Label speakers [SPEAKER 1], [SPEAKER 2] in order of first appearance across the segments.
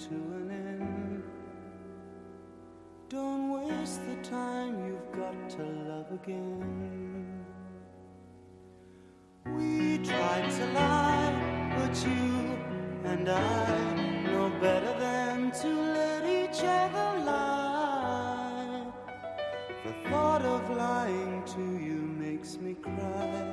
[SPEAKER 1] to an end. Don't waste the time, you've got to love again. We tried to lie, but you and I know better than to let each other lie. The thought of lying to you makes me cry,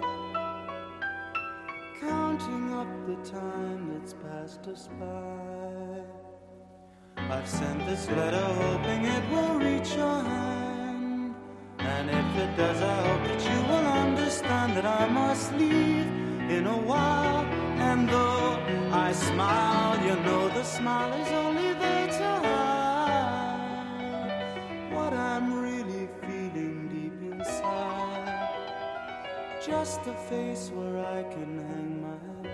[SPEAKER 1] counting up the time that's passed us by. I've sent this letter hoping it will reach your hand, and if it does, I hope that you will understand that I must leave in a while. And though I smile, you know the smile is only there to hide what I'm really feeling deep inside. Just a face where I can hang my pride.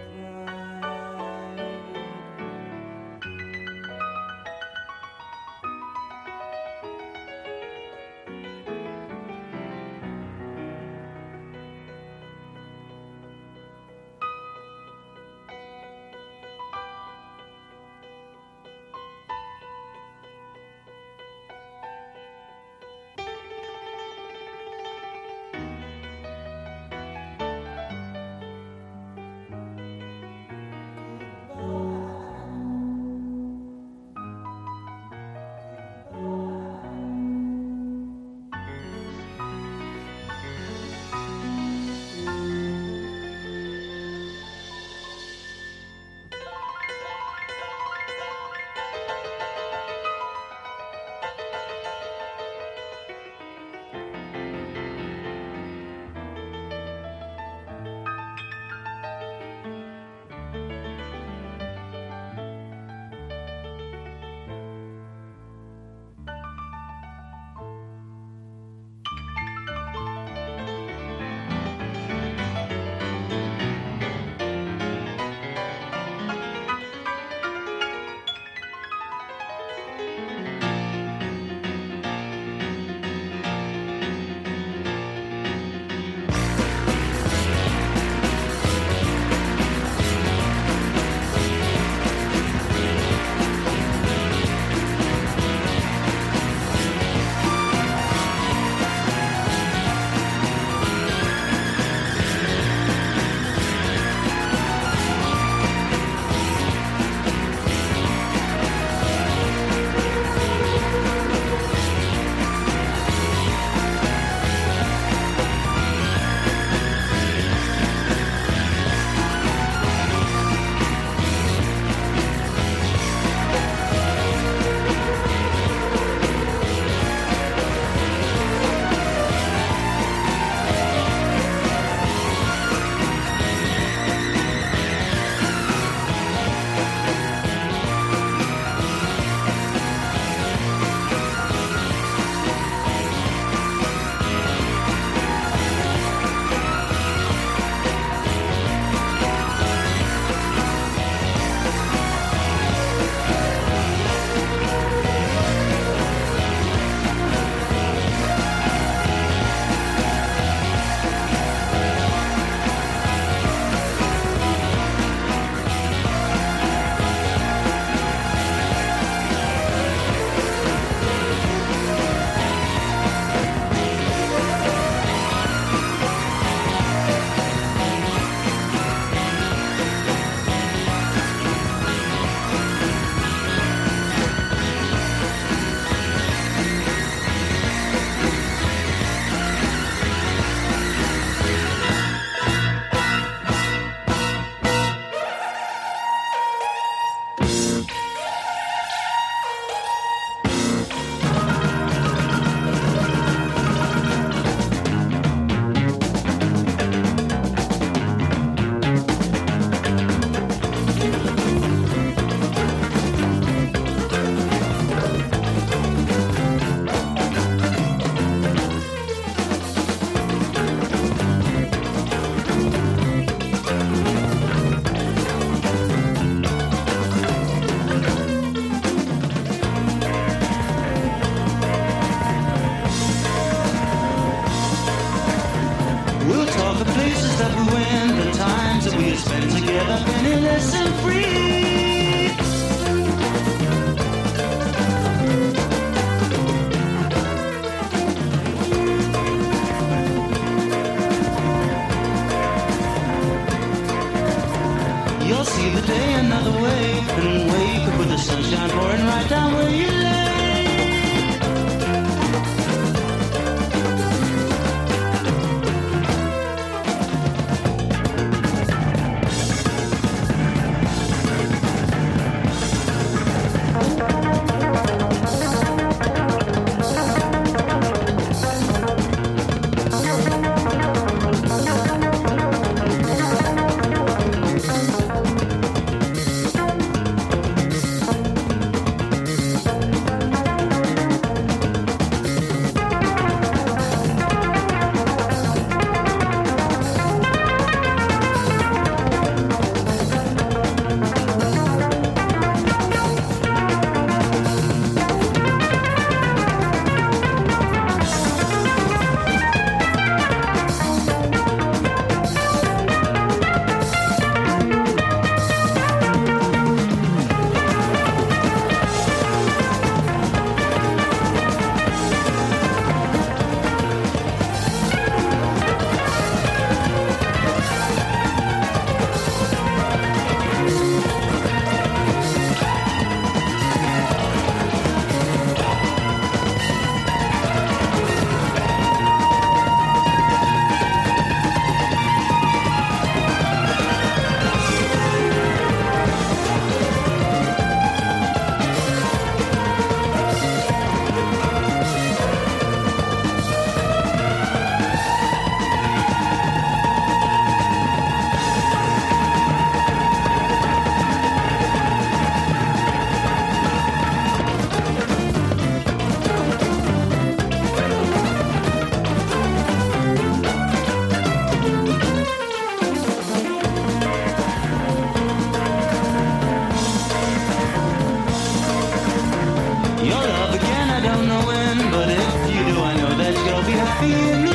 [SPEAKER 1] your love again, I don't know when, but if you do, I know that you'll be happy in